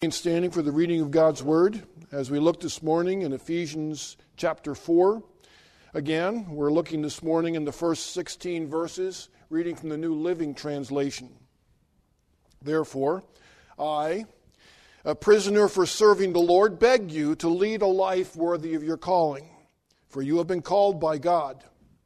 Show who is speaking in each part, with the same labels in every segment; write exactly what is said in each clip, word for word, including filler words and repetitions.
Speaker 1: Standing for the reading of God's Word as we look this morning in Ephesians chapter four. Again, we're looking this morning in the first sixteen verses, reading from the New Living Translation. Therefore, I, a prisoner for serving the Lord, beg you to lead a life worthy of your calling, for you have been called by God.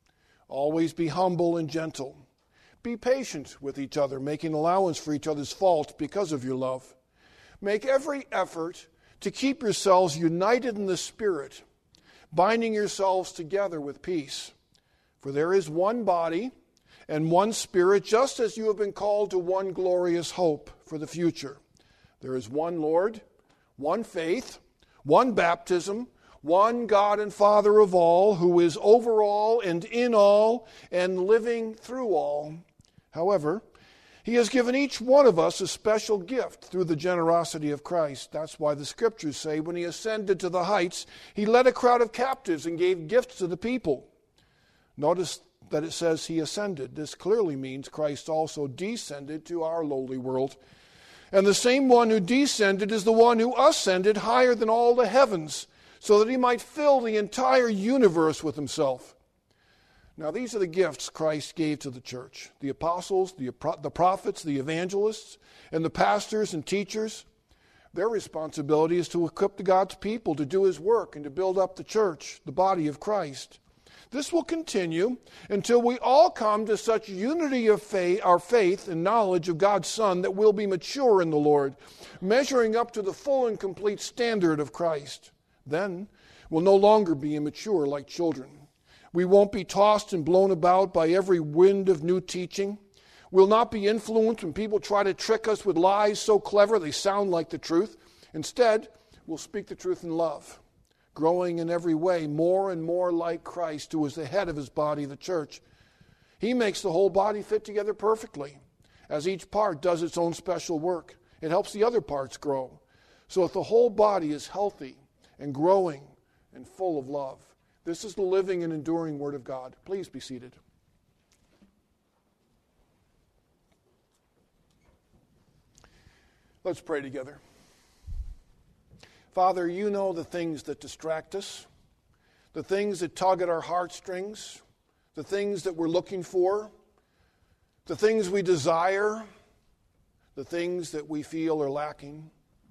Speaker 1: Always be humble and gentle. Be patient with each other, making allowance for each other's faults because of your love. Make every effort to keep yourselves united in the Spirit, binding yourselves together with peace. For there is one body and one Spirit, just as you have been called to one glorious hope for the future. There is one Lord, one faith, one baptism, one God and Father of all, who is over all and in all and living through all. However, He has given each one of us a special gift through the generosity of Christ. That's why the Scriptures say when He ascended to the heights, He led a crowd of captives and gave gifts to the people. Notice that it says He ascended. This clearly means Christ also descended to our lowly world. And the same one who descended is the one who ascended higher than all the heavens, so that He might fill the entire universe with Himself. Now, these are the gifts Christ gave to the church. The apostles, the, the prophets, the evangelists, and the pastors and teachers. Their responsibility is to equip the God's people to do His work and to build up the church, the body of Christ. This will continue until we all come to such unity of faith, our faith and knowledge of God's Son, that we'll be mature in the Lord, measuring up to the full and complete standard of Christ. Then we'll no longer be immature like children. We won't be tossed and blown about by every wind of new teaching. We'll not be influenced when people try to trick us with lies so clever they sound like the truth. Instead, we'll speak the truth in love, growing in every way more and more like Christ, who is the head of His body, the church. He makes the whole body fit together perfectly. As each part does its own special work, it helps the other parts grow, so that the whole body is healthy and growing and full of love. This is the living and enduring Word of God. Please be seated. Let's pray together. Father, you know the things that distract us, the things that tug at our heartstrings, the things that we're looking for, the things we desire, the things that we feel are lacking.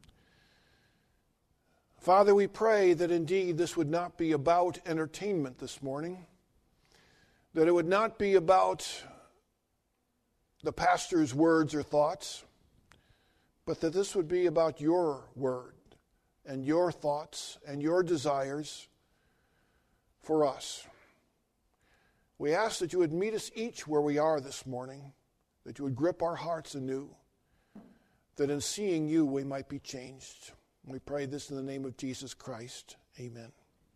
Speaker 1: Father, we pray that indeed this would not be about entertainment this morning, that it would not be about the pastor's words or thoughts, but that this would be about your word and your thoughts and your desires for us. We ask that you would meet us each where we are this morning, that you would grip our hearts anew, that in seeing you we might be changed. We pray this in the name of Jesus Christ. Amen.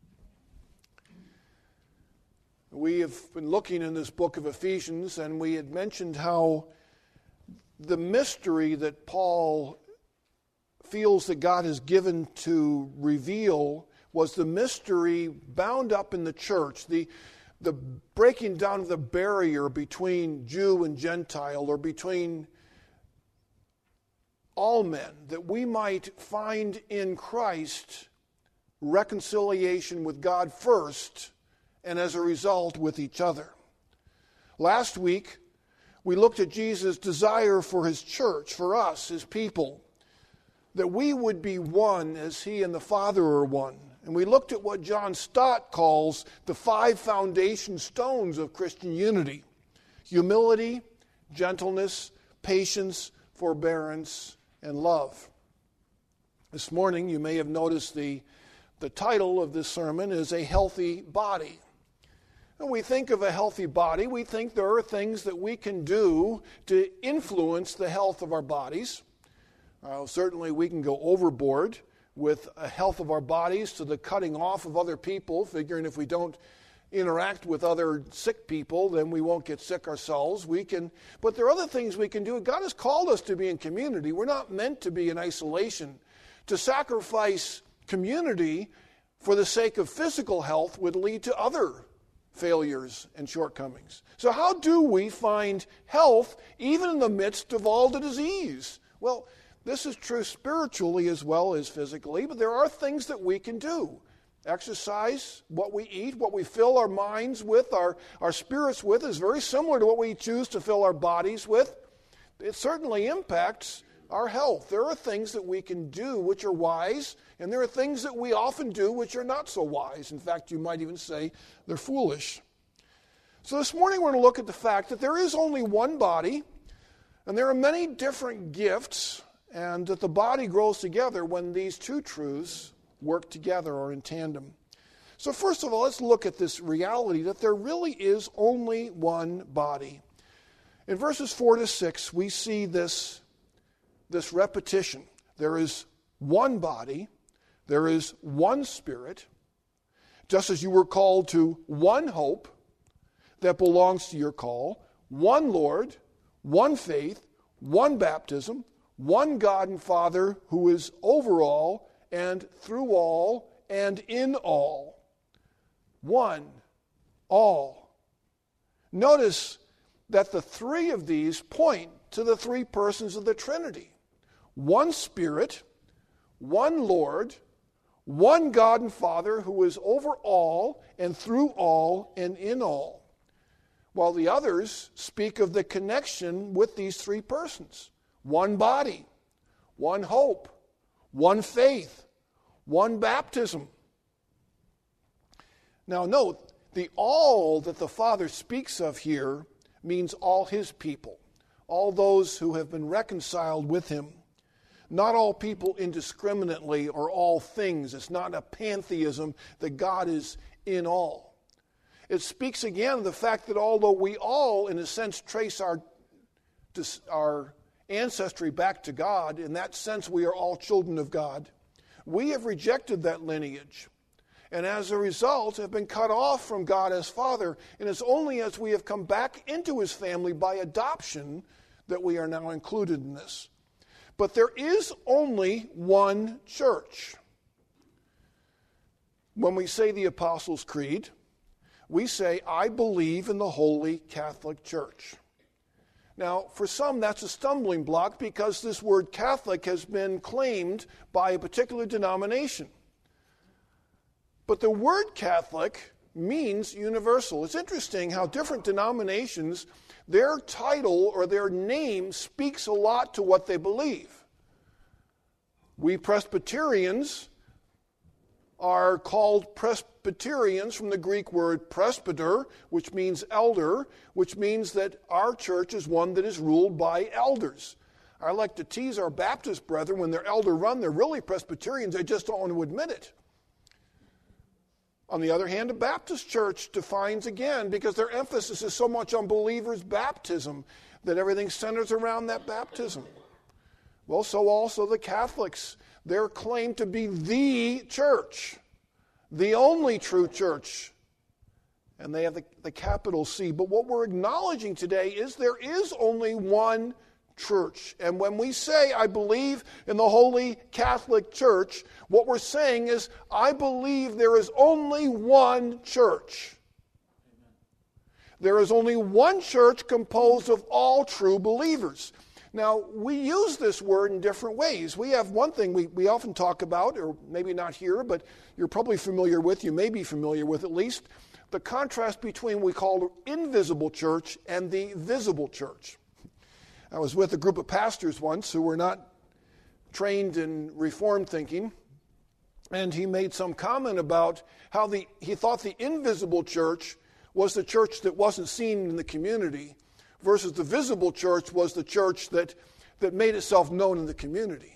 Speaker 1: We have been looking in this book of Ephesians, and we had mentioned how the mystery that Paul feels that God has given to reveal was the mystery bound up in the church, the, the breaking down of the barrier between Jew and Gentile, or between all men, that we might find in Christ reconciliation with God first, and as a result with each other. Last week, we looked at Jesus' desire for His church, for us, His people, that we would be one as He and the Father are one. And we looked at what John Stott calls the five foundation stones of Christian unity: humility, gentleness, patience, forbearance, and love. This morning, you may have noticed the, the title of this sermon is A Healthy Body. When we think of a healthy body, we think there are things that we can do to influence the health of our bodies. Uh, certainly, we can go overboard with the health of our bodies to the cutting off of other people, figuring if we don't interact with other sick people, then we won't get sick ourselves. We can, but there are other things we can do. God has called us to be in community. We're not meant to be in isolation. To sacrifice community for the sake of physical health would lead to other failures and shortcomings. So how do we find health even in the midst of all the disease? Well, this is true spiritually as well as physically, but there are things that we can do. Exercise, what we eat, what we fill our minds with, our, our spirits with, is very similar to what we choose to fill our bodies with. It certainly impacts our health. There are things that we can do which are wise, and there are things that we often do which are not so wise. In fact, you might even say they're foolish. So this morning we're going to look at the fact that there is only one body, and there are many different gifts, and that the body grows together when these two truths work together or in tandem. So first of all, let's look at this reality that there really is only one body. In verses four to six, we see this, this repetition. There is one body, there is one Spirit, just as you were called to one hope that belongs to your call, one Lord, one faith, one baptism, one God and Father who is over all and through all and in all. One, all. Notice that the three of these point to the three persons of the Trinity. One Spirit, one Lord, one God and Father who is over all and through all and in all. While the others speak of the connection with these three persons. One body, one hope, one faith, one baptism. Now note, the all that the Father speaks of here means all his people, all those who have been reconciled with him. Not all people indiscriminately or all things. It's not a pantheism that God is in all. It speaks again of the fact that although we all, in a sense, trace our, our ancestry back to God, in that sense we are all children of God, we have rejected that lineage. And as a result have been cut off from God as Father. And it's only as we have come back into his family by adoption that we are now included in this. But there is only one church. When we say the Apostles' Creed, we say, I believe in the Holy Catholic Church. Now, for some, that's a stumbling block because this word Catholic has been claimed by a particular denomination. But the word Catholic means universal. It's interesting how different denominations, their title or their name speaks a lot to what they believe. We Presbyterians are called Presbyterians from the Greek word presbyter, which means elder, which means that our church is one that is ruled by elders. I like to tease our Baptist brethren when they're elder run, they're really Presbyterians, they just don't want to admit it. On the other hand, a Baptist church defines again, because their emphasis is so much on believers' baptism, that everything centers around that baptism. Well, so also the Catholics, they're claimed to be the church, the only true church. And they have the, the capital C. But what we're acknowledging today is there is only one church. And when we say, I believe in the Holy Catholic Church, what we're saying is, I believe there is only one church. There is only one church composed of all true believers. Now, we use this word in different ways. We have one thing we, we often talk about, or maybe not here, but you're probably familiar with, you may be familiar with at least, the contrast between what we call the invisible church and the visible church. I was with a group of pastors once who were not trained in Reformed thinking, and he made some comment about how the he thought the invisible church was the church that wasn't seen in the community, versus the visible church was the church that, that made itself known in the community.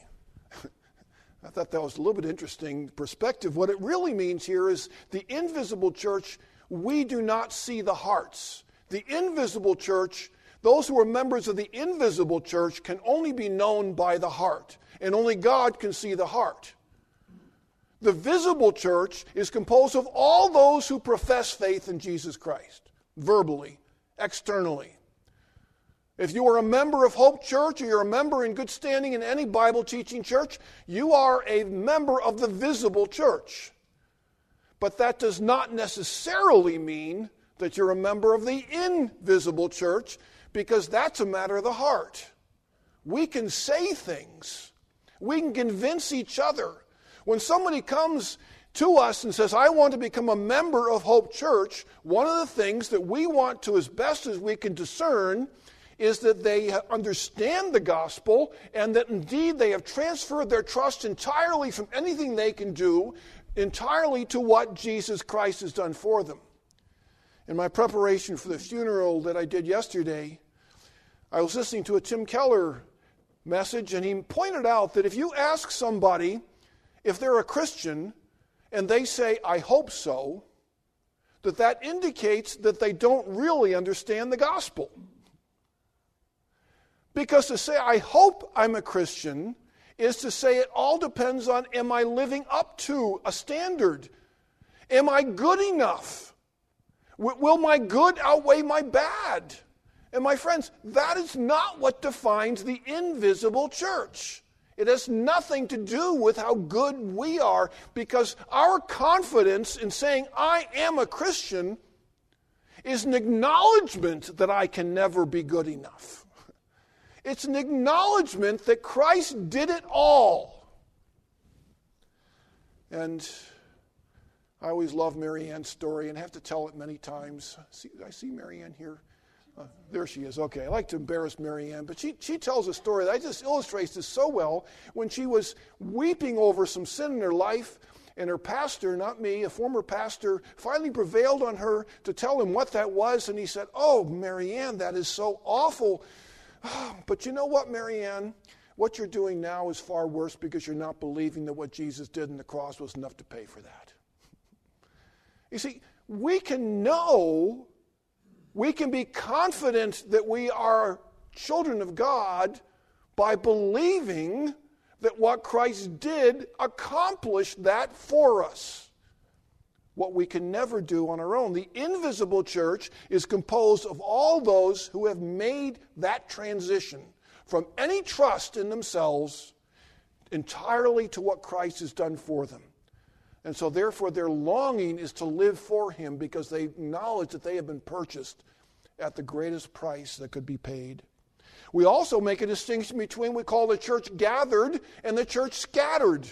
Speaker 1: I thought that was a little bit interesting perspective. What it really means here is the invisible church, we do not see the hearts. The invisible church, those who are members of the invisible church can only be known by the heart, and only God can see the heart. The visible church is composed of all those who profess faith in Jesus Christ, verbally, externally. If you are a member of Hope Church, or you're a member in good standing in any Bible teaching church, you are a member of the visible church. But that does not necessarily mean that you're a member of the invisible church, because that's a matter of the heart. We can say things We can convince each other. When somebody comes to us and says, I want to become a member of Hope Church, one of the things that we want to, as best as we can discern, is that they understand the gospel and that indeed they have transferred their trust entirely from anything they can do, entirely to what Jesus Christ has done for them. In my preparation for the funeral that I did yesterday, I was listening to a Tim Keller message, and he pointed out that if you ask somebody if they're a Christian and they say, I hope so, that that indicates that they don't really understand the gospel. Because to say, I hope I'm a Christian, is to say it all depends on, am I living up to a standard? Am I good enough? W- will my good outweigh my bad? And my friends, that is not what defines the invisible church. It has nothing to do with how good we are, because our confidence in saying, I am a Christian, is an acknowledgement that I can never be good enough. It's an acknowledgement that Christ did it all. And I always love Mary Ann's story and have to tell it many times. See, I see Mary Ann here. Uh, there she is. Okay, I like to embarrass Mary Ann, but she, she tells a story that just illustrates this so well. When she was weeping over some sin in her life, and her pastor, not me, a former pastor, finally prevailed on her to tell him what that was, and he said, oh, Mary Ann, that is so awful. But you know what, Mary Ann? What you're doing now is far worse because you're not believing that what Jesus did on the cross was enough to pay for that. You see, we can know, we can be confident that we are children of God by believing that what Christ did accomplished that for us. What we can never do on our own. The invisible church is composed of all those who have made that transition from any trust in themselves entirely to what Christ has done for them. And so therefore their longing is to live for him because they acknowledge that they have been purchased at the greatest price that could be paid. We also make a distinction between what we call the church gathered and the church scattered.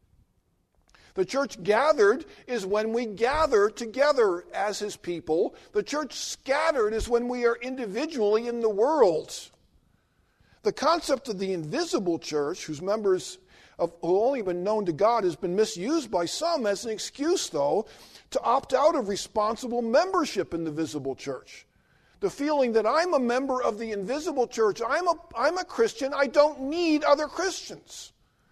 Speaker 1: The church gathered is when we gather together as his people. The church scattered is when we are individually in the world. The concept of the invisible church, whose members have only been known to God, has been misused by some as an excuse, though, to opt out of responsible membership in the visible church. The feeling that I'm a member of the invisible church, I'm a, I'm a Christian, I don't need other Christians.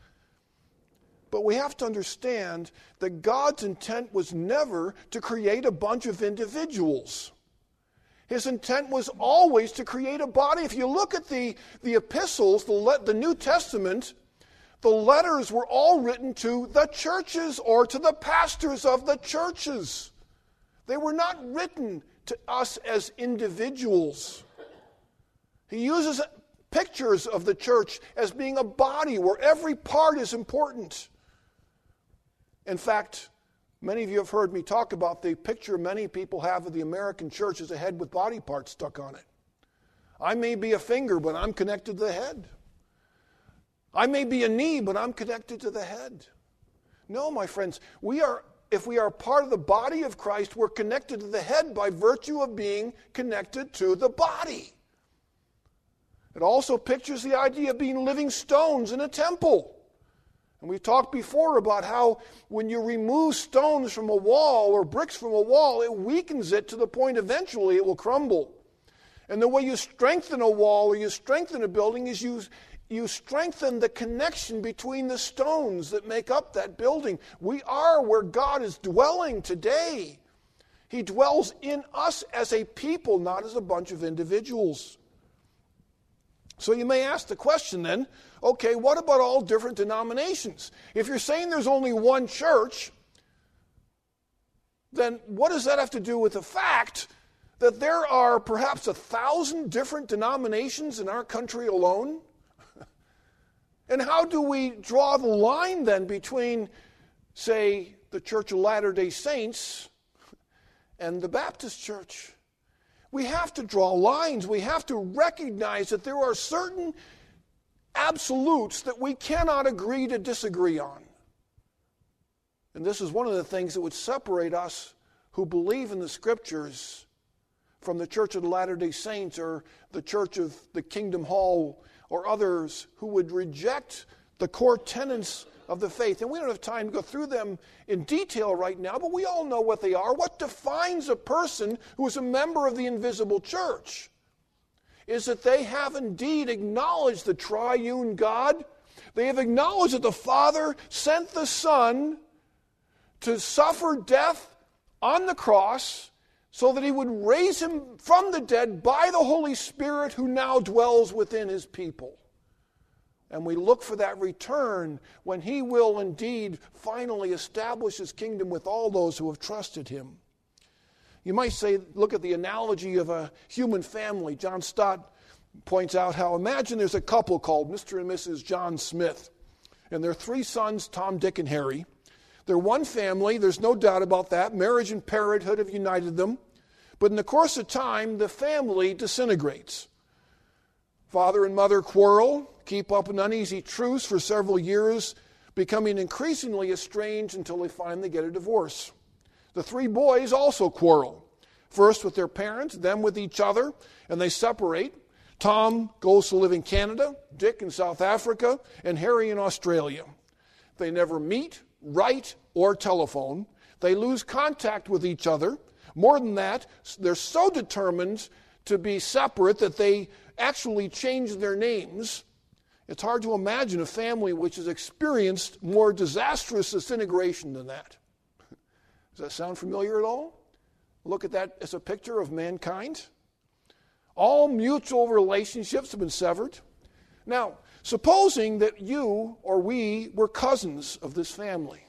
Speaker 1: But we have to understand that God's intent was never to create a bunch of individuals. His intent was always to create a body. If you look at the, the epistles, the, le- the New Testament, the letters were all written to the churches or to the pastors of the churches. They were not written to us as individuals. He uses pictures of the church as being a body where every part is important. In fact, many of you have heard me talk about the picture many people have of the American church as a head with body parts stuck on it. I may be a finger, but I'm connected to the head. I may be a knee, but I'm connected to the head. No, my friends, we are, if we are part of the body of Christ, we're connected to the head by virtue of being connected to the body. It also pictures the idea of being living stones in a temple. And we've talked before about how when you remove stones from a wall or bricks from a wall, it weakens it to the point eventually it will crumble. And the way you strengthen a wall or you strengthen a building is you, you strengthen the connection between the stones that make up that building. We are where God is dwelling today. He dwells in us as a people, not as a bunch of individuals. So you may ask the question then, okay, what about all different denominations? If you're saying there's only one church, then what does that have to do with the fact that there are perhaps a thousand different denominations in our country alone? And how do we draw the line then between, say, the Church of Latter-day Saints and the Baptist Church? We have to draw lines. We have to recognize that there are certain absolutes that we cannot agree to disagree on. And this is one of the things that would separate us who believe in the Scriptures from the Church of the Latter-day Saints or the Church of the Kingdom Hall or others who would reject the core tenets of the faith. And we don't have time to go through them in detail right now, but we all know what they are. What defines a person who is a member of the invisible church is that they have indeed acknowledged the triune God. They have acknowledged that the Father sent the Son to suffer death on the cross so that he would raise him from the dead by the Holy Spirit who now dwells within his people. And we look for that return when he will indeed finally establish his kingdom with all those who have trusted him. You might say, look at the analogy of a human family. John Stott points out how, imagine there's a couple called Mister and Missus John Smith, and their three sons, Tom, Dick, and Harry. They're one family, there's no doubt about that. Marriage and parenthood have united them. But in the course of time, the family disintegrates. Father and mother quarrel, keep up an uneasy truce for several years, becoming increasingly estranged until they finally get a divorce. The three boys also quarrel, first with their parents, then with each other, and they separate. Tom goes to live in Canada, Dick in South Africa, and Harry in Australia. They never meet, write, or telephone. They lose contact with each other. More than that, they're so determined to be separate that they actually change their names. It's hard to imagine a family which has experienced more disastrous disintegration than that. Does that sound familiar at all? Look at that as a picture of mankind. All mutual relationships have been severed. Now, supposing that you or we were cousins of this family,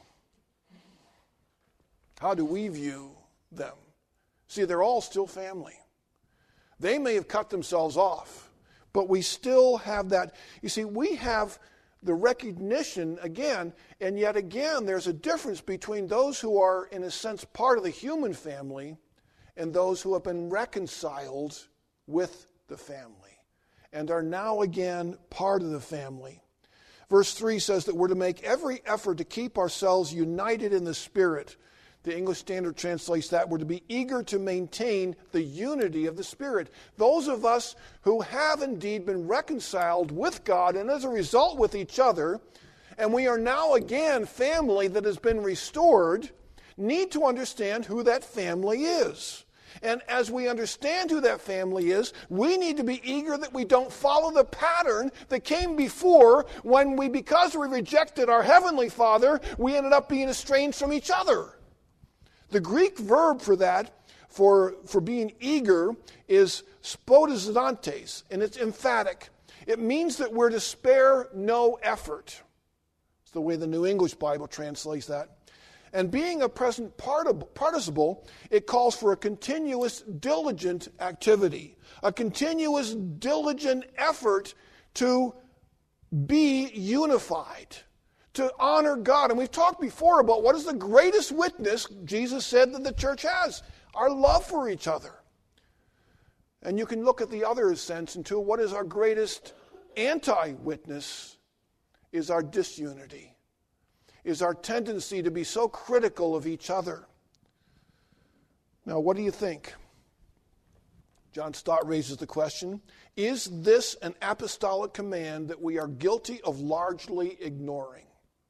Speaker 1: how do we view them? See, they're all still family. They may have cut themselves off, but we still have that. You see, we have the recognition again, and yet again, there's a difference between those who are, in a sense, part of the human family and those who have been reconciled with the family and are now again part of the family. Verse three says that we're to make every effort to keep ourselves united in the Spirit. The English Standard translates that we're to be eager to maintain the unity of the Spirit. Those of us who have indeed been reconciled with God and as a result with each other, and we are now again family that has been restored, need to understand who that family is. And as we understand who that family is, we need to be eager that we don't follow the pattern that came before when we, because we rejected our Heavenly Father, we ended up being estranged from each other. The Greek verb for that, for, for being eager, is spodizantes, and it's emphatic. It means that we're to spare no effort. It's the way the New English Bible translates that. And being a present participle, it calls for a continuous, diligent activity, a continuous, diligent effort to be unified, to honor God. And we've talked before about what is the greatest witness Jesus said that the church has, our love for each other. And you can look at the other sense into what is our greatest anti-witness is our disunity, is our tendency to be so critical of each other. Now, what do you think? John Stott raises the question, is this an apostolic command that we are guilty of largely ignoring?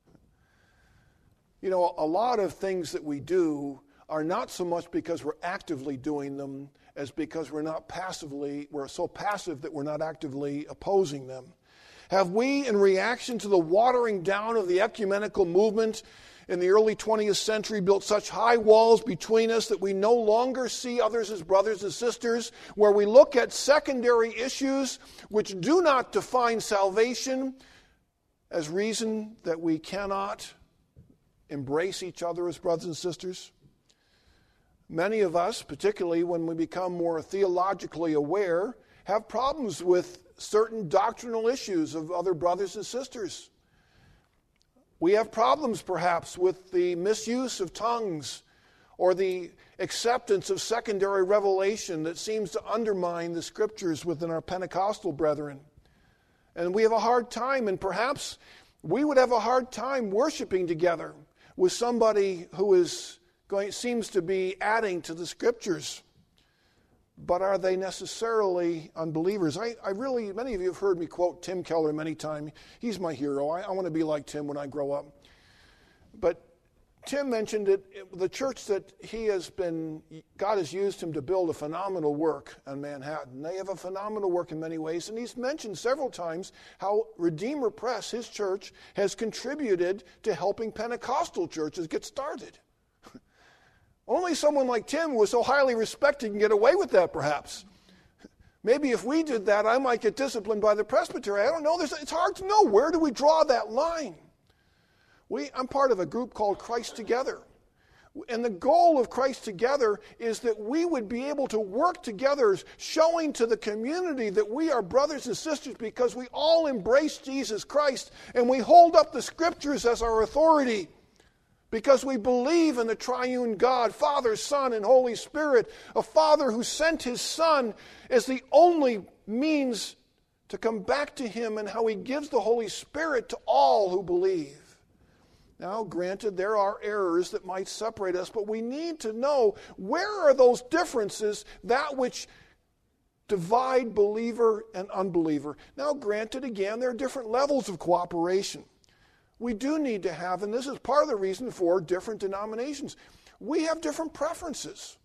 Speaker 1: You know, a lot of things that we do are not so much because we're actively doing them as because we're not passively, we're so passive that we're not actively opposing them. Have we, in reaction to the watering down of the ecumenical movement in the early twentieth century, built such high walls between us that we no longer see others as brothers and sisters, where we look at secondary issues which do not define salvation as reason that we cannot embrace each other as brothers and sisters? Many of us, particularly when we become more theologically aware, have problems with certain doctrinal issues of other brothers and sisters. We have problems perhaps with the misuse of tongues or the acceptance of secondary revelation that seems to undermine the Scriptures within our Pentecostal brethren. And we have a hard time, and perhaps we would have a hard time worshiping together with somebody who is going, seems to be adding to the Scriptures. But are they necessarily unbelievers? I, I really, many of you have heard me quote Tim Keller many times. He's my hero. I, I want to be like Tim when I grow up. But Tim mentioned it, it, the church that he has been, God has used him to build a phenomenal work on Manhattan. They have a phenomenal work in many ways, and he's mentioned several times how Redeemer Press, his church, has contributed to helping Pentecostal churches get started. Only someone like Tim, who was so highly respected, can get away with that, perhaps. Maybe if we did that, I might get disciplined by the presbytery. I don't know. There's, it's hard to know. Where do we draw that line? We, I'm part of a group called Christ Together. And the goal of Christ Together is that we would be able to work together, showing to the community that we are brothers and sisters because we all embrace Jesus Christ and we hold up the Scriptures as our authority. Because we believe in the triune God, Father, Son, and Holy Spirit, a Father who sent His Son as the only means to come back to Him, and how He gives the Holy Spirit to all who believe. Now, granted, there are errors that might separate us, but we need to know, where are those differences, that which divide believer and unbeliever? Now, granted, again, there are different levels of cooperation. We do need to have, and this is part of the reason for different denominations, we have different preferences.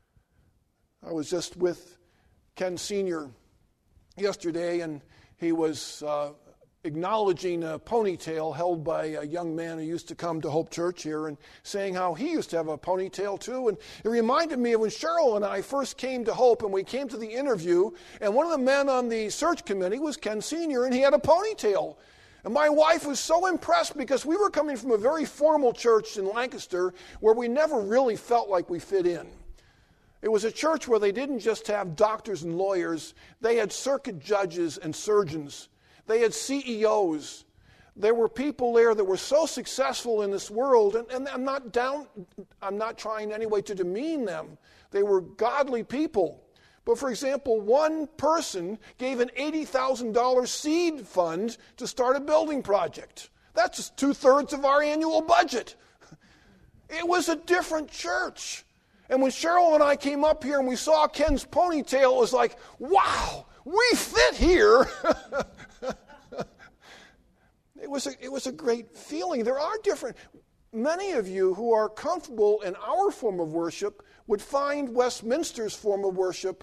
Speaker 1: I was just with Ken Senior yesterday, and he was uh, acknowledging a ponytail held by a young man who used to come to Hope Church here, and saying how he used to have a ponytail too. And it reminded me of when Cheryl and I first came to Hope, and we came to the interview, and one of the men on the search committee was Ken Senior, and he had a ponytail. And my wife was so impressed, because we were coming from a very formal church in Lancaster where we never really felt like we fit in. It was a church where they didn't just have doctors and lawyers. They had circuit judges and surgeons. They had C E Os. There were people there that were so successful in this world, and, and I'm not down, I'm not trying anyway to demean them. They were godly people. But for example, one person gave an eighty thousand dollars seed fund to start a building project. That's just two-thirds of our annual budget. It was a different church. And when Cheryl and I came up here and we saw Ken's ponytail, it was like, wow, we fit here. It was a, it was a great feeling. There are different, many of you who are comfortable in our form of worship would find Westminster's form of worship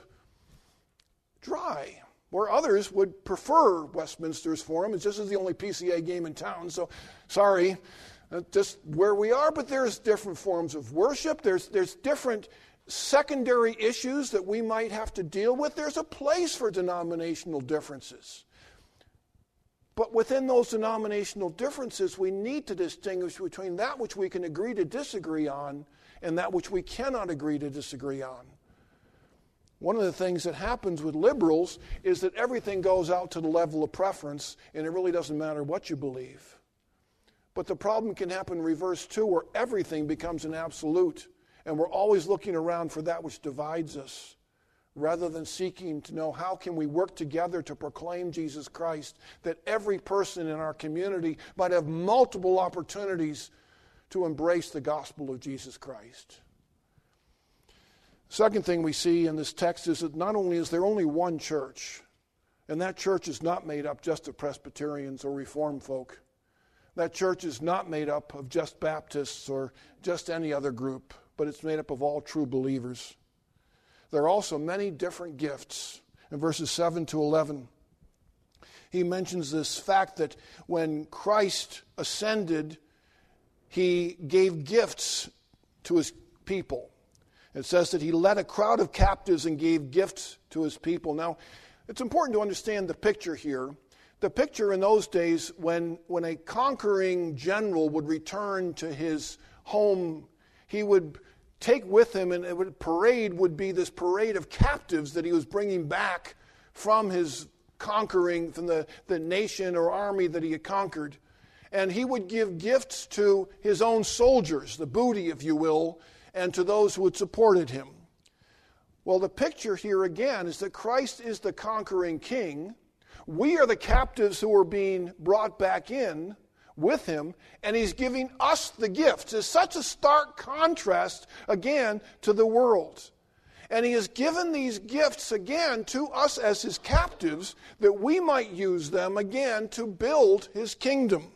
Speaker 1: dry, where others would prefer Westminster's form. It's just the only P C A game in town, so sorry, uh, just where we are. But there's different forms of worship. There's there's different secondary issues that we might have to deal with. There's a place for denominational differences. But within those denominational differences, we need to distinguish between that which we can agree to disagree on and that which we cannot agree to disagree on. One of the things that happens with liberals is that everything goes out to the level of preference, and it really doesn't matter what you believe. But the problem can happen in reverse too, where everything becomes an absolute, and we're always looking around for that which divides us, rather than seeking to know how can we work together to proclaim Jesus Christ, that every person in our community might have multiple opportunities to embrace the gospel of Jesus Christ. Second thing we see in this text is that not only is there only one church, and that church is not made up just of Presbyterians or Reformed folk. That church is not made up of just Baptists or just any other group, but it's made up of all true believers. There are also many different gifts. In verses seven to eleven, he mentions this fact that when Christ ascended, he gave gifts to his people. It says that he led a crowd of captives and gave gifts to his people. Now, it's important to understand the picture here. The picture in those days, when, when a conquering general would return to his home, he would take with him, and it would, parade would be this parade of captives that he was bringing back from his conquering, from the, the nation or army that he had conquered. And he would give gifts to his own soldiers, the booty, if you will, and to those who had supported him. Well, the picture here again is that Christ is the conquering king, We are the captives who are being brought back in with him, and he's giving us the gifts. It's such a stark contrast, again, to the world. And he has given these gifts, again, to us as his captives, that we might use them, again, to build his kingdom.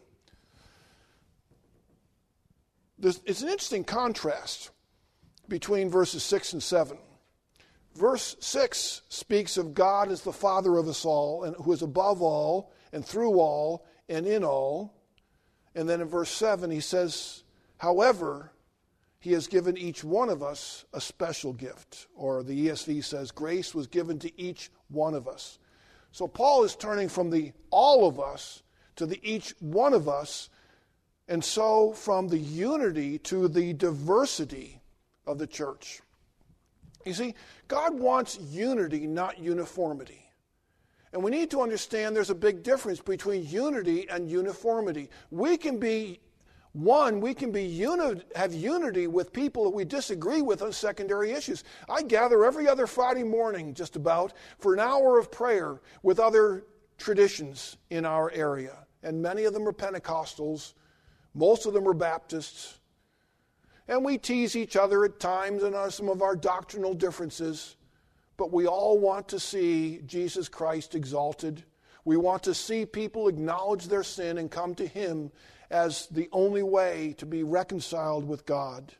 Speaker 1: There's, it's an interesting contrast between verses six and seven. Verse six speaks of God as the Father of us all, and who is above all, and through all, and in all. And then in verse seven he says, however, he has given each one of us a special gift. Or the E S V says, grace was given to each one of us. So Paul is turning from the all of us to the each one of us, and so from the unity to the diversity of the church. You see, God wants unity, not uniformity. And we need to understand there's a big difference between unity and uniformity. We can be one, we can be uni- have unity with people that we disagree with on secondary issues. I gather every other Friday morning, just about, for an hour of prayer with other traditions in our area. And many of them are Pentecostals. Most of them are Baptists. And we tease each other at times in some of our doctrinal differences. But we all want to see Jesus Christ exalted. We want to see people acknowledge their sin and come to him as the only way to be reconciled with God.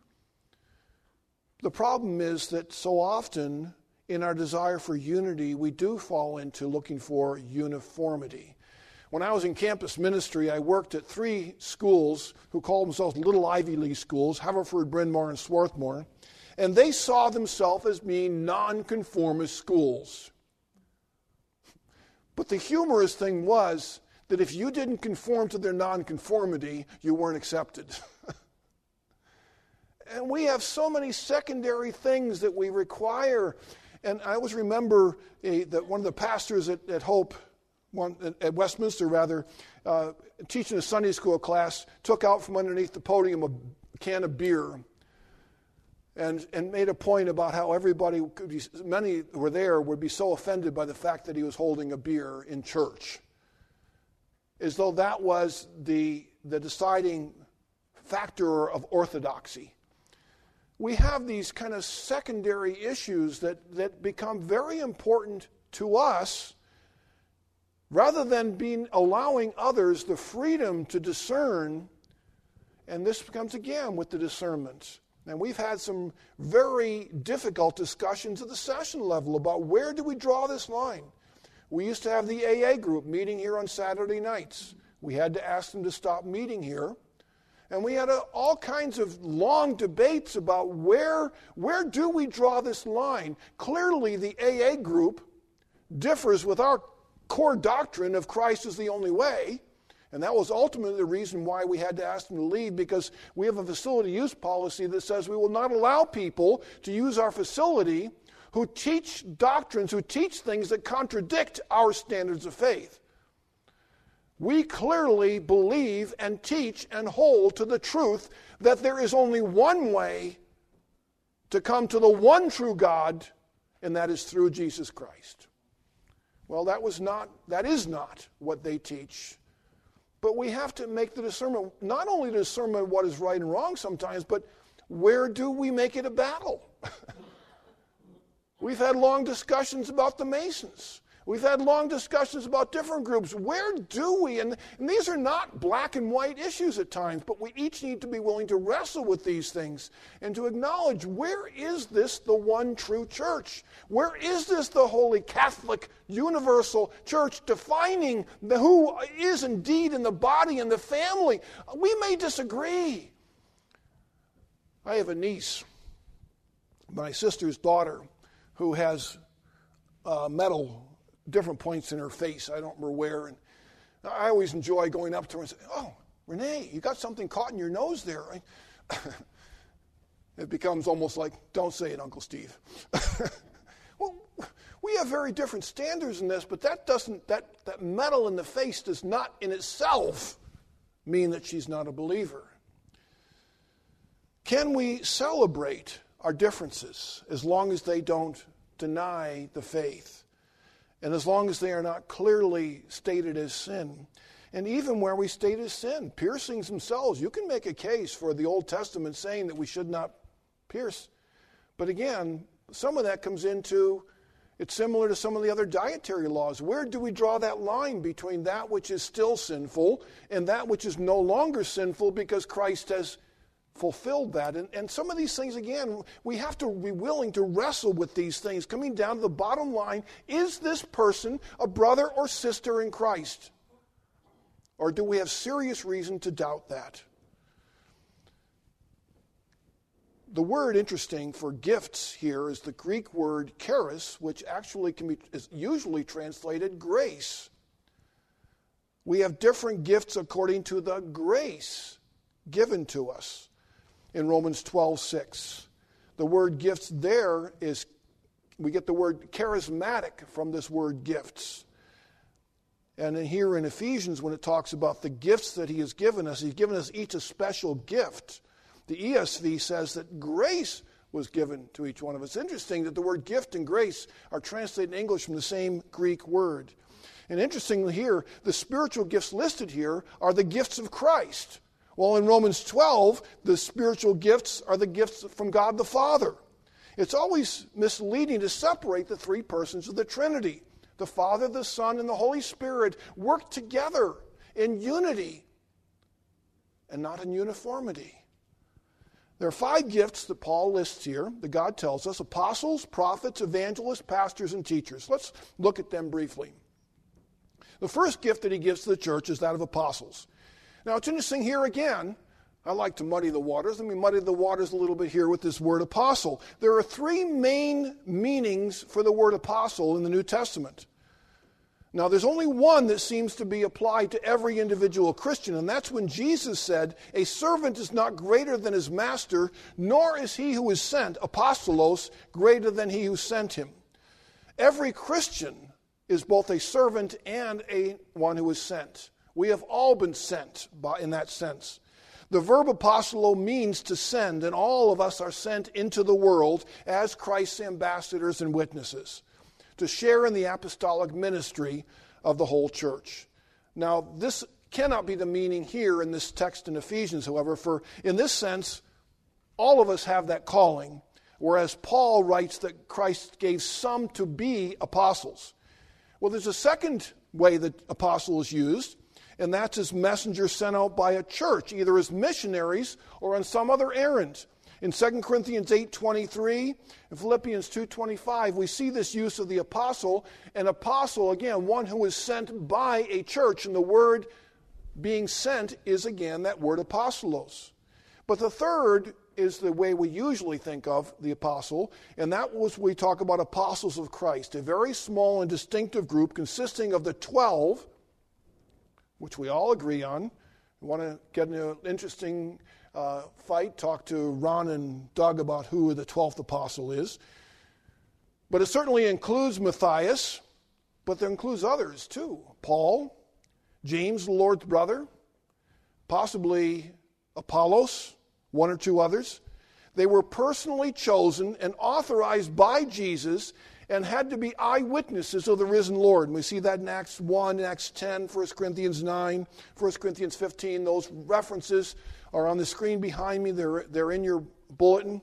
Speaker 1: The problem is that so often in our desire for unity, we do fall into looking for uniformity. When I was in campus ministry, I worked at three schools who called themselves Little Ivy League schools, Haverford, Bryn Mawr, and Swarthmore. And they saw themselves as being nonconformist schools. But the humorous thing was that if you didn't conform to their nonconformity, you weren't accepted. And we have so many secondary things that we require. And I always remember a, that one of the pastors at, at Hope, one, at Westminster rather, uh, teaching a Sunday school class, took out from underneath the podium a can of beer. And, and made a point about how everybody, could be, many who were there, would be so offended by the fact that he was holding a beer in church. As though that was the, the deciding factor of orthodoxy. We have these kind of secondary issues that, that become very important to us, rather than being allowing others the freedom to discern. And this comes again with the discernment. And we've had some very difficult discussions at the session level about where do we draw this line. We used to have the A A group meeting here on Saturday nights. We had to ask them to stop meeting here. And we had a, all kinds of long debates about where, where do we draw this line. Clearly the A A group differs with our core doctrine of Christ is the only way. And that was ultimately the reason why we had to ask them to leave, because we have a facility use policy that says we will not allow people to use our facility who teach doctrines, who teach things that contradict our standards of faith. We clearly believe and teach and hold to the truth that there is only one way to come to the one true God, and that is through Jesus Christ. Well, that was not, that is not what they teach. But we have to make the discernment, not only to discern what is right and wrong sometimes, but where do we make it a battle? We've had long discussions about the Masons. We've had long discussions about different groups. Where do we? And, and these are not black and white issues at times, but we each need to be willing to wrestle with these things and to acknowledge, where is this the one true church? Where is this the Holy Catholic Universal Church, defining the, who is indeed in the body and the family? We may disagree. I have a niece, my sister's daughter, who has uh, metal different points in her face. I don't remember where. And I always enjoy going up to her and saying, "Oh, Renee, you got something caught in your nose there." It becomes almost like, "Don't say it, Uncle Steve." Well, we have very different standards in this, but that doesn't, that, that metal in the face does not in itself mean that she's not a believer. Can we celebrate our differences as long as they don't deny the faith? And as long as they are not clearly stated as sin, and even where we state as sin, piercings themselves, you can make a case for the Old Testament saying that we should not pierce. But again, some of that comes into, it's similar to some of the other dietary laws. Where do we draw that line between that which is still sinful and that which is no longer sinful because Christ has fulfilled that? And, and some of these things, again, we have to be willing to wrestle with these things, coming down to the bottom line, is this person a brother or sister in Christ? Or do we have serious reason to doubt that? The word, interesting, for gifts here is the Greek word charis, which actually can be is usually translated grace. We have different gifts according to the grace given to us. In Romans twelve six, the word gifts there is, we get the word charismatic from this word gifts. And then here in Ephesians, when it talks about the gifts that he has given us, he's given us each a special gift. The E S V says that grace was given to each one of us. It's interesting that the word gift and grace are translated in English from the same Greek word. And interestingly here, the spiritual gifts listed here are the gifts of Christ. Well, in Romans twelve, the spiritual gifts are the gifts from God the Father. It's always misleading to separate the three persons of the Trinity. The Father, the Son, and the Holy Spirit work together in unity and not in uniformity. There are five gifts that Paul lists here, that God tells us: apostles, prophets, evangelists, pastors, and teachers. Let's look at them briefly. The first gift that he gives to the church is that of apostles. Now, it's interesting here again. I like to muddy the waters. Let me muddy the waters a little bit here with this word apostle. There are three main meanings for the word apostle in the New Testament. Now, there's only one that seems to be applied to every individual Christian, and that's when Jesus said, "A servant is not greater than his master, nor is he who is sent, apostolos, greater than he who sent him." Every Christian is both a servant and a one who is sent. We have all been sent by, in that sense. The verb apostolo means to send, and all of us are sent into the world as Christ's ambassadors and witnesses, to share in the apostolic ministry of the whole church. Now, this cannot be the meaning here in this text in Ephesians, however, for in this sense, all of us have that calling, whereas Paul writes that Christ gave some to be apostles. Well, there's a second way that apostle is used, and that's as messengers sent out by a church, either as missionaries or on some other errand. In Second Corinthians eight twenty-three and Philippians two twenty-five, we see this use of the apostle. An apostle, again, one who is sent by a church, and the word being sent is, again, that word apostolos. But the third is the way we usually think of the apostle, and that was we talk about apostles of Christ, a very small and distinctive group consisting of the twelve, which we all agree on. We want to get into an interesting uh, fight, talk to Ron and Doug about who the twelfth apostle is. But it certainly includes Matthias, but there includes others too. Paul, James, the Lord's brother, possibly Apollos, one or two others. They were personally chosen and authorized by Jesus and had to be eyewitnesses of the risen Lord. And we see that in Acts one, Acts ten, First Corinthians nine, First Corinthians fifteen. Those references are on the screen behind me. They're, they're in your bulletin.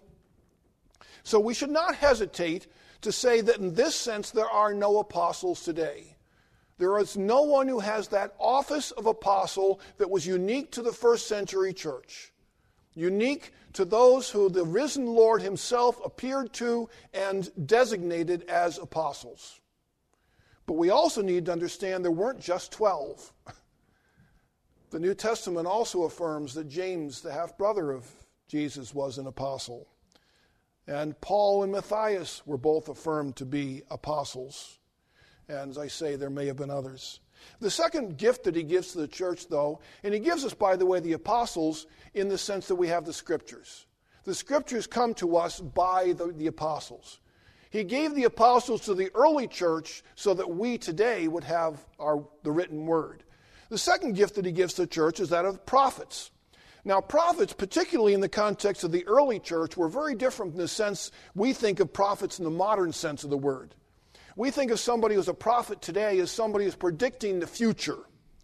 Speaker 1: So we should not hesitate to say that in this sense there are no apostles today. There is no one who has that office of apostle that was unique to the first century church. Unique to those who the risen Lord himself appeared to and designated as apostles. But we also need to understand there weren't just twelve. The New Testament also affirms that James, the half-brother of Jesus, was an apostle. And Paul and Matthias were both affirmed to be apostles. And as I say, there may have been others. The second gift that he gives to the church, though, and he gives us, by the way, the apostles in the sense that we have the Scriptures. The Scriptures come to us by the, the apostles. He gave the apostles to the early church so that we today would have our, the written word. The second gift that he gives to the church is that of prophets. Now, prophets, particularly in the context of the early church, were very different in the sense we think of prophets in the modern sense of the word. We think of somebody who's a prophet today as somebody who's predicting the future.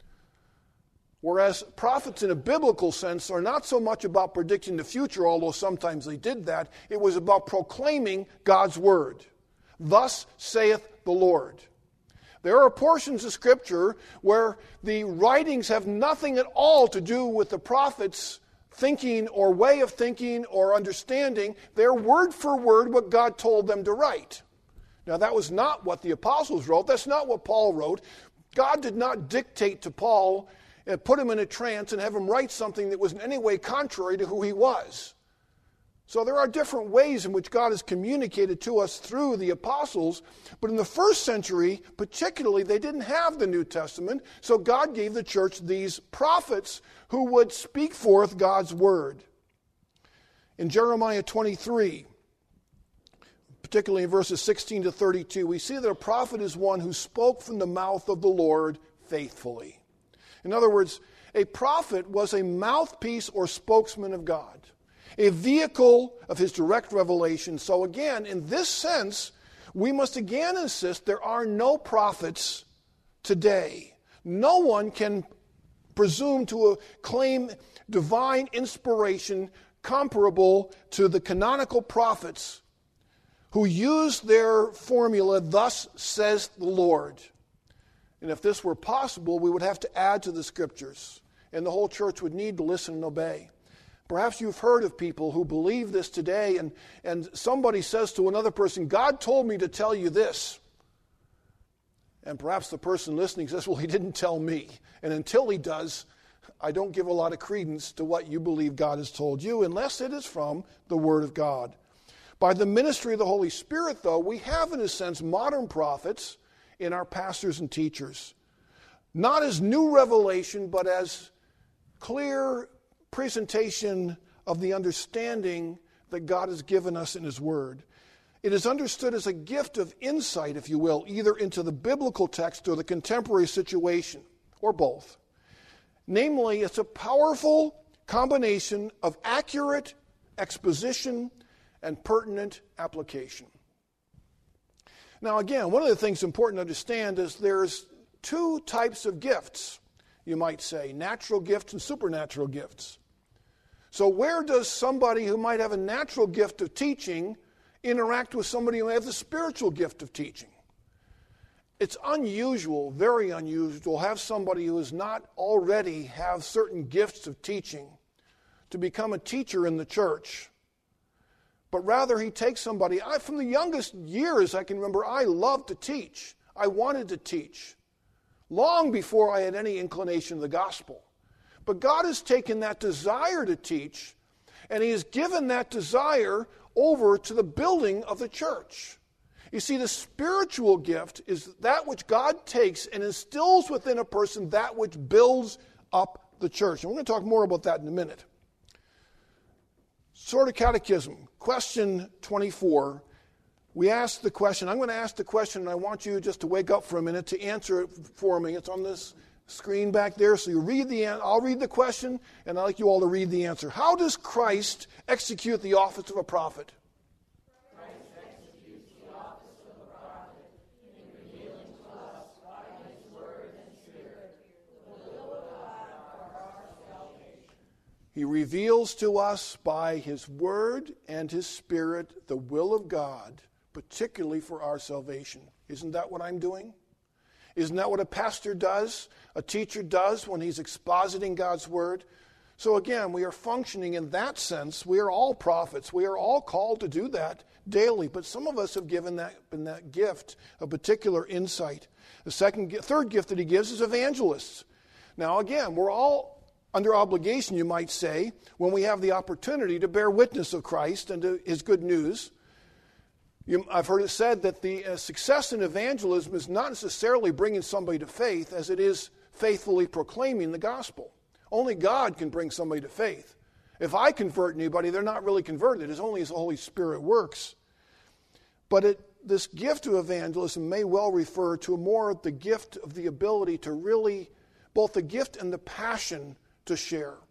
Speaker 1: Whereas prophets in a biblical sense are not so much about predicting the future, although sometimes they did that. It was about proclaiming God's word. Thus saith the Lord. There are portions of Scripture where the writings have nothing at all to do with the prophet's thinking or way of thinking or understanding. They're word for word what God told them to write. Now, that was not what the apostles wrote. That's not what Paul wrote. God did not dictate to Paul and put him in a trance and have him write something that was in any way contrary to who he was. So there are different ways in which God has communicated to us through the apostles, but in the first century, particularly, they didn't have the New Testament, so God gave the church these prophets who would speak forth God's word. In Jeremiah twenty-three, particularly in verses sixteen to thirty-two, we see that a prophet is one who spoke from the mouth of the Lord faithfully. In other words, a prophet was a mouthpiece or spokesman of God, a vehicle of his direct revelation. So again, in this sense, we must again insist there are no prophets today. No one can presume to claim divine inspiration comparable to the canonical prophets who used their formula, thus says the Lord. And if this were possible, we would have to add to the Scriptures, and the whole church would need to listen and obey. Perhaps you've heard of people who believe this today, and, and somebody says to another person, God told me to tell you this. And perhaps the person listening says, well, he didn't tell me. And until he does, I don't give a lot of credence to what you believe God has told you, unless it is from the Word of God. By the ministry of the Holy Spirit, though, we have, in a sense, modern prophets in our pastors and teachers. Not as new revelation, but as clear presentation of the understanding that God has given us in His Word. It is understood as a gift of insight, if you will, either into the biblical text or the contemporary situation, or both. Namely, it's a powerful combination of accurate exposition and pertinent application. Now again, one of the things important to understand is there's two types of gifts, you might say, natural gifts and supernatural gifts. So where does somebody who might have a natural gift of teaching interact with somebody who has the spiritual gift of teaching? It's unusual, very unusual, to have somebody who does not already have certain gifts of teaching to become a teacher in the church. But rather he takes somebody, I, from the youngest years I can remember, I loved to teach. I wanted to teach, long before I had any inclination of the gospel. But God has taken that desire to teach, and He has given that desire over to the building of the church. You see, the spiritual gift is that which God takes and instills within a person that which builds up the church. And we're going to talk more about that in a minute. Sort of Catechism, question twenty-four. We asked the question, I'm going to ask the question, and I want you just to wake up for a minute to answer it for me. It's on this screen back there, so you read the, I'll read the question, and I'd like you all to read the answer. How does Christ execute the office of a prophet?
Speaker 2: Christ executes the office of a prophet in revealing to us by His Word and Spirit the will of God for our salvation.
Speaker 1: He reveals to us by His Word and His Spirit the will of God, particularly for our salvation. Isn't that what I'm doing? Isn't that what a pastor does, a teacher does when he's expositing God's Word? So again, we are functioning in that sense. We are all prophets. We are all called to do that daily. But some of us have given that, been that gift a particular insight. The second, third gift that He gives is evangelists. Now again, we're all under obligation, you might say, when we have the opportunity to bear witness of Christ and to His good news. You, I've heard it said that the uh, success in evangelism is not necessarily bringing somebody to faith as it is faithfully proclaiming the gospel. Only God can bring somebody to faith. If I convert anybody, they're not really converted. It's only as the Holy Spirit works. But it, this gift of evangelism may well refer to more the gift of the ability to really, both the gift and the passion to share.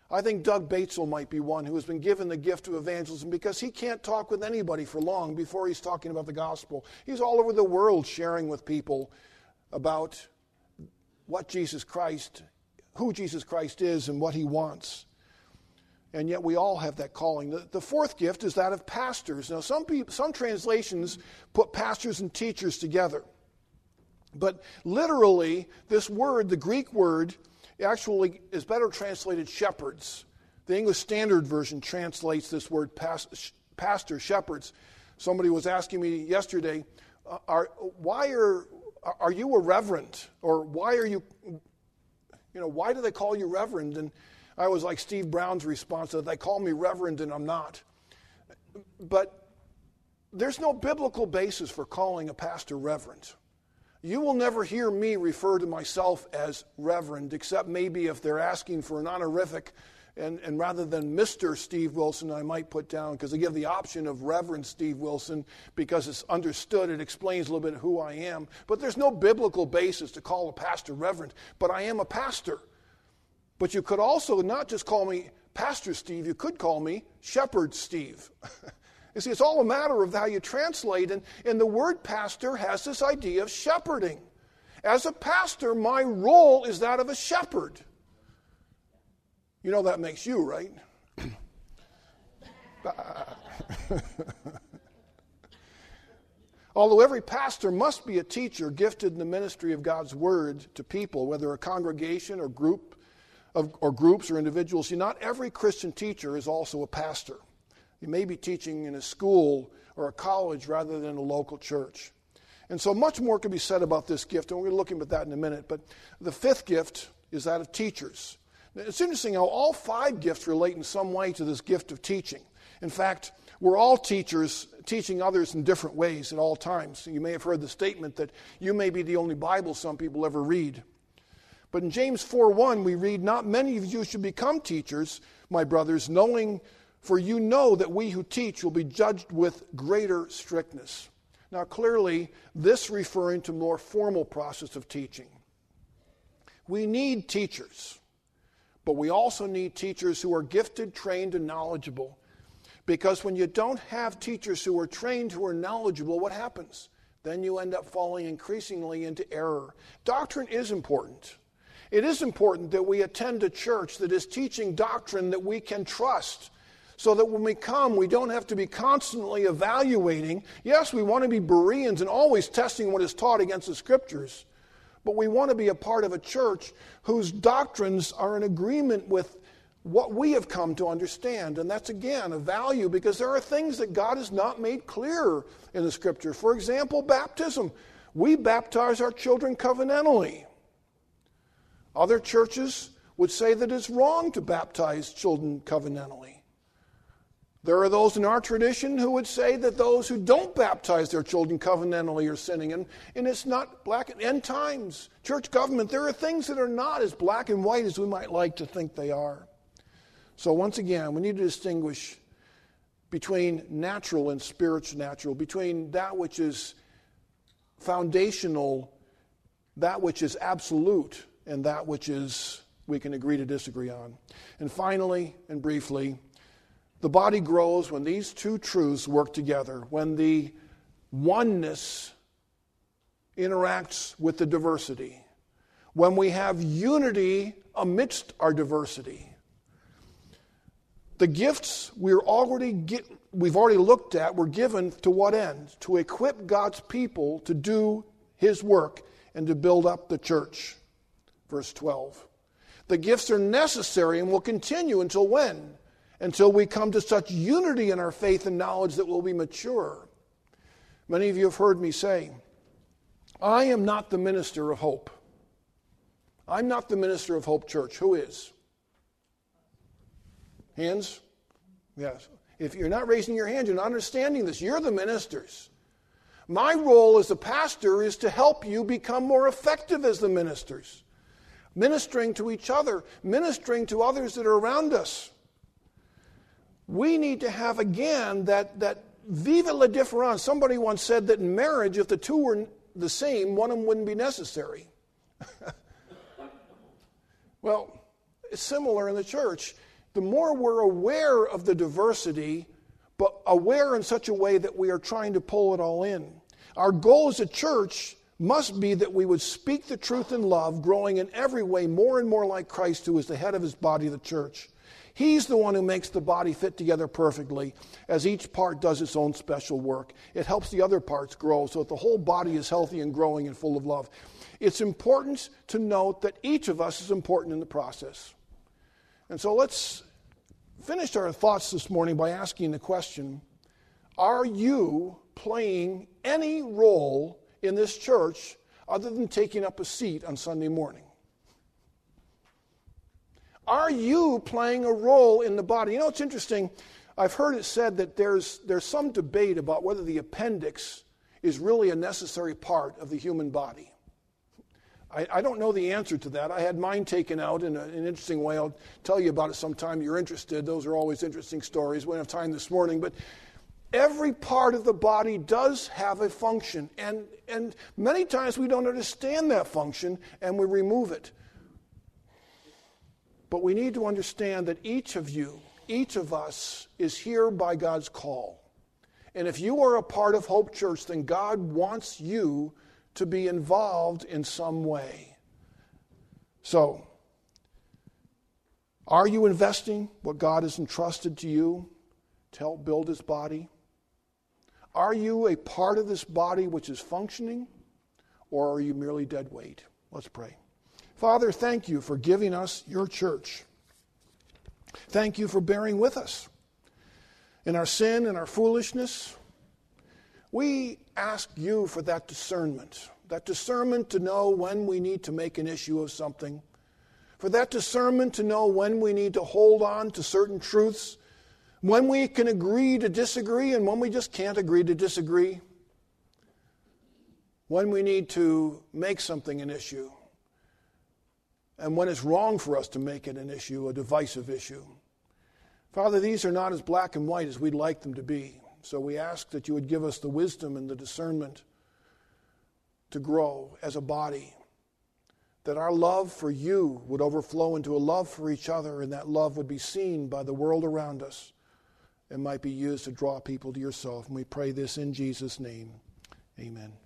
Speaker 1: I think Doug Batesel might be one who has been given the gift of evangelism because he can't talk with anybody for long before he's talking about the gospel. He's all over the world sharing with people about what Jesus Christ, who Jesus Christ is and what he wants. And yet we all have that calling. The, the fourth gift is that of pastors. Now some people, some translations put pastors and teachers together. But literally, this word, the Greek word, actually is better translated shepherds. The English Standard Version translates this word past, pastor, shepherds. Somebody was asking me yesterday, uh, are, why are are you a reverend? Or why are you, you know, why do they call you reverend? And I was like Steve Brown's response that they call me reverend and I'm not. But there's no biblical basis for calling a pastor reverend. You will never hear me refer to myself as reverend, except maybe if they're asking for an honorific, and, and rather than Mister Steve Wilson, I might put down, because they give the option of Reverend Steve Wilson, because it's understood, it explains a little bit who I am. But there's no biblical basis to call a pastor reverend, but I am a pastor. But you could also not just call me Pastor Steve, you could call me Shepherd Steve. You see, it's all a matter of how you translate, and, and the word pastor has this idea of shepherding. As a pastor, my role is that of a shepherd. You know that makes you, right? Although every pastor must be a teacher gifted in the ministry of God's word to people, whether a congregation or group of, or groups or individuals, see, not every Christian teacher is also a pastor. You may be teaching in a school or a college rather than a local church. And so much more can be said about this gift, and we're going to look at that in a minute. But the fifth gift is that of teachers. Now, it's interesting how all five gifts relate in some way to this gift of teaching. In fact, we're all teachers teaching others in different ways at all times. You may have heard the statement that you may be the only Bible some people ever read. But in James four one, we read, "Not many of you should become teachers, my brothers, knowing for you know that we who teach will be judged with greater strictness." Now, clearly, this referring to more formal process of teaching. We need teachers, but we also need teachers who are gifted, trained, and knowledgeable. Because when you don't have teachers who are trained, who are knowledgeable, what happens? Then you end up falling increasingly into error. Doctrine is important. It is important that we attend a church that is teaching doctrine that we can trust, so that when we come, we don't have to be constantly evaluating. Yes, we want to be Bereans and always testing what is taught against the Scriptures, but we want to be a part of a church whose doctrines are in agreement with what we have come to understand. And that's, again, a value, because there are things that God has not made clear in the Scripture. For example, baptism. We baptize our children covenantally. Other churches would say that it's wrong to baptize children covenantally. There are those in our tradition who would say that those who don't baptize their children covenantally are sinning. And, and it's not black and end times. Church government, there are things that are not as black and white as we might like to think they are. So once again, we need to distinguish between natural and spiritual natural, between that which is foundational, that which is absolute, and that which is we can agree to disagree on. And finally, and briefly, the body grows when these two truths work together, when the oneness interacts with the diversity, when we have unity amidst our diversity. The gifts we're already get, we've already looked at were given to what end? To equip God's people to do His work and to build up the church. Verse twelve. The gifts are necessary and will continue until when? Until we come to such unity in our faith and knowledge that we'll be mature. Many of you have heard me say, I am not the minister of hope. I'm not the minister of Hope Church. Who is? Hands? Yes. If you're not raising your hand, you're not understanding this. You're the ministers. My role as a pastor is to help you become more effective as the ministers. Ministering to each other, ministering to others that are around us. We need to have, again, that, that vive la différence. Somebody once said that in marriage, if the two were the same, one of them wouldn't be necessary. Well, it's similar in the church. the more we're aware of the diversity, but aware in such a way that we are trying to pull it all in. Our goal as a church must be that we would speak the truth in love, growing in every way more and more like Christ, who is the head of his body, the church. He's the one who makes the body fit together perfectly, as each part does its own special work. It helps the other parts grow so that the whole body is healthy and growing and full of love. It's important to note that each of us is important in the process. And so let's finish our thoughts this morning by asking the question, are you playing any role in this church other than taking up a seat on Sunday morning? Are you playing a role in the body? You know, it's interesting. I've heard it said that there's, there's some debate about whether the appendix is really a necessary part of the human body. I, I don't know the answer to that. I had mine taken out in a, an interesting way. I'll tell you about it sometime you're interested. Those are always interesting stories. We don't have time this morning. But every part of the body does have a function. And, and many times we don't understand that function and we remove it. But we need to understand that each of you, each of us, is here by God's call. And if you are a part of Hope Church, then God wants you to be involved in some way. So, are you investing what God has entrusted to you to help build his body? Are you a part of this body which is functioning, or are you merely dead weight? Let's pray. Father, thank you for giving us your church. Thank you for bearing with us in our sin and our foolishness. We ask you for that discernment, that discernment to know when we need to make an issue of something, for that discernment to know when we need to hold on to certain truths, when we can agree to disagree and when we just can't agree to disagree, when we need to make something an issue, and when it's wrong for us to make it an issue, a divisive issue. Father, these are not as black and white as we'd like them to be. So we ask that you would give us the wisdom and the discernment to grow as a body, that our love for you would overflow into a love for each other, and that love would be seen by the world around us and might be used to draw people to yourself. And we pray this in Jesus' name. Amen.